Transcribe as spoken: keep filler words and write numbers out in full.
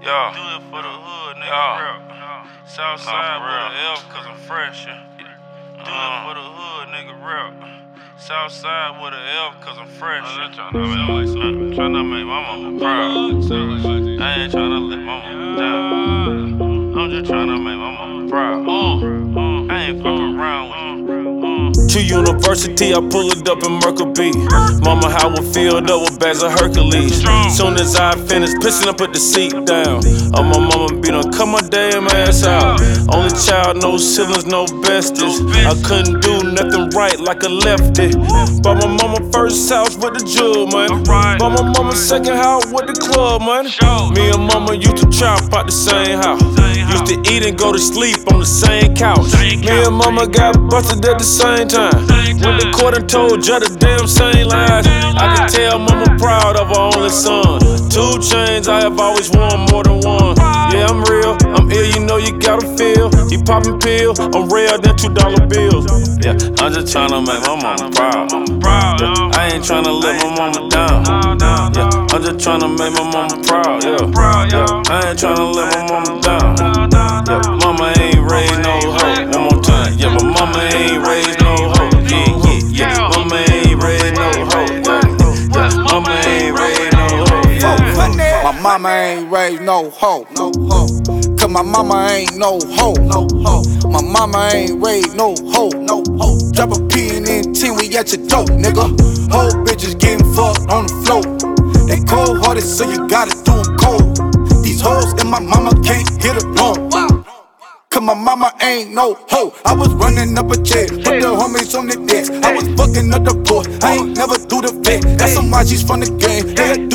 Yeah. Do it for the hood, nigga. Yeah. Southside with an F, cause I'm fresh. Yeah. Do uh. it for the hood, nigga. Rep. Southside with an F, cause I'm fresh. I'm tryna make my mama proud. I ain't tryna let my mama down. I'm just tryna make my mama proud. Uh. I ain't fucking around with you. To university, I pull it up in Merkle B. Mama, how I filled up with bags of Hercules. Soon as I finish pissing, I put the seat down. Oh, my mama be done cut my damn ass out. Only child, no siblings, no besties. I couldn't do nothing right like a lefty. Bought my mama first house with the jewel, man. Bought my mama second house with the club, man. Me and mama used to chop out the same house. Used to eat and go to sleep on the same couch. Me and mama got busted at the same time. Went to court and told judge the damn same lies. I can tell mama proud of her only son. Two chains, I have always worn more than one. Yeah, I'm real, I'm ill, you know you gotta feel. You poppin' pill, I'm rare than two dollar bills. Yeah, I'm just tryna make my mama proud. Yeah, I ain't tryna let my mama down. Yeah, I'm just tryna make my mama proud. Yeah, yeah, I ain't tryna let my mama down. Yeah, mama ain't raised no hoe. One more time. Yeah, my mama ain't raised no hoe. Yeah, yeah, yeah. Mama ain't raised no hoe. Yeah, yeah. Mama ain't raised no hoe. My mama ain't raised no hoe. No hoe. Cause my mama ain't no hoe. No hoe. My mama ain't raised no hoe. No hoe. Drop a P and then ten, we at your door, nigga. Whole bitches getting fucked on the floor. They cold hearted, so you gotta do them cold. These hoes and my mama can't hit alone. Cause my mama ain't no hoe. I was running up a check, put the homies on the desk. I was fucking up the port, I ain't never do the vet. That's some why she's from the game.